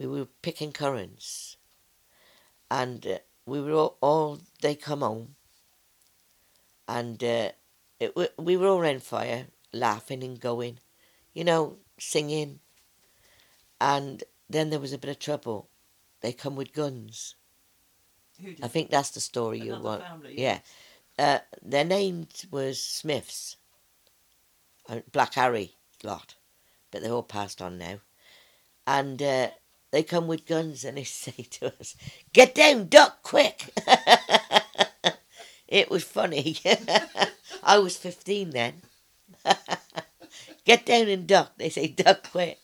we were picking currants, and we were all they come home, and we were all around fire, laughing and going, singing, and then there was a bit of trouble. They come with guns. Who did? I think that's the story you Another want. family. Yeah. Their names was Smiths, Black Harry lot, but they're all passed on now. And they come with guns and they say to us, "Get down, duck, quick!" It was funny. I was 15 then. Get down and duck. They say, "Duck, quick."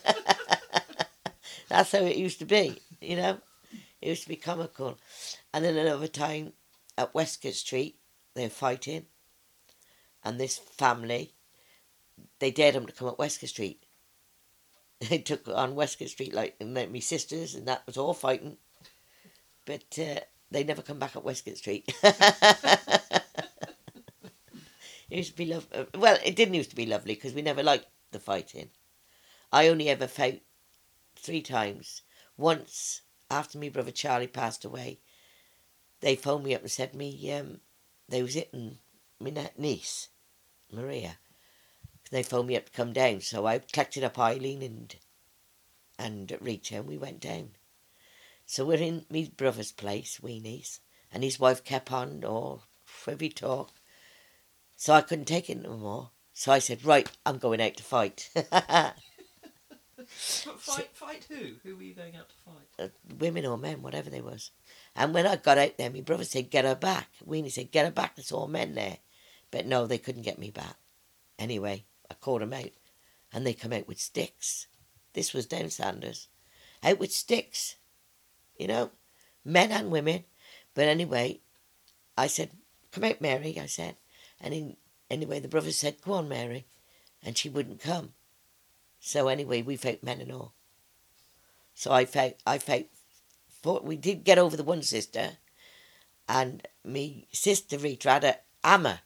That's how it used to be, It used to be comical. And then another time at Westgate Street, they're fighting, and this family, they dared them to come up Westgate Street. They took on Westgate Street like my sisters, and that was all fighting. But they never come back up Westgate Street. It used to be well, it didn't used to be lovely because we never liked the fighting. I only ever fought 3 times. Once, after my brother Charlie passed away, they phoned me up and said they was hitting my niece, Maria. They phoned me up to come down, so I collected up Eileen and Rita, and we went down. So we're in my brother's place, Weenie's, and his wife kept on, every talk. So I couldn't take it no more. So I said, right, I'm going out to fight. Fight who? Who were you going out to fight? Women or men, whatever they was. And when I got out there, my brother said, get her back. Weenie said, get her back, there's all men there. But no, they couldn't get me back. Anyway, I called them out, and they come out with sticks. This was down Sanders. Out with sticks. Men and women. But anyway, I said, come out, Mary, I said. And anyway, the brother said, go on, Mary. And she wouldn't come. So anyway, we fought men and all. So I fought, we did get over the one sister, and me sister Rita had a hammer.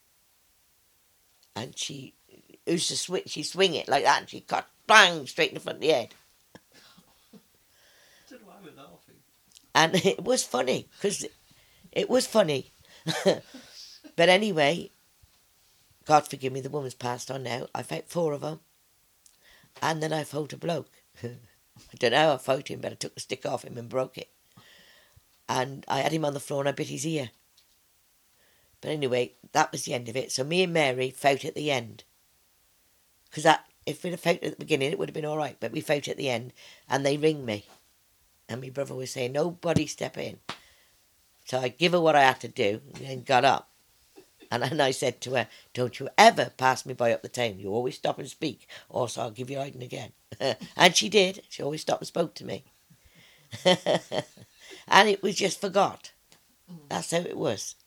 And she used to she swing it like that, and she cut bang straight in the front of the head. I don't know why we're laughing. And it was funny, because it was funny. But anyway, God forgive me, the woman's passed on now. I fought 4 of them. And then I fought a bloke. I don't know how I fought him, but I took the stick off him and broke it. And I had him on the floor and I bit his ear. But anyway, that was the end of it. So me and Mary fought at the end. Because if we'd have fought at the beginning, it would have been all right. But we fought at the end, and they ring me. And my brother was saying, nobody step in. So I give her what I had to do, and then got up. And I said to her, don't you ever pass me by up the town. You always stop and speak, or so I'll give you hiding again. And she did. She always stopped and spoke to me. And it was just forgot. That's how it was.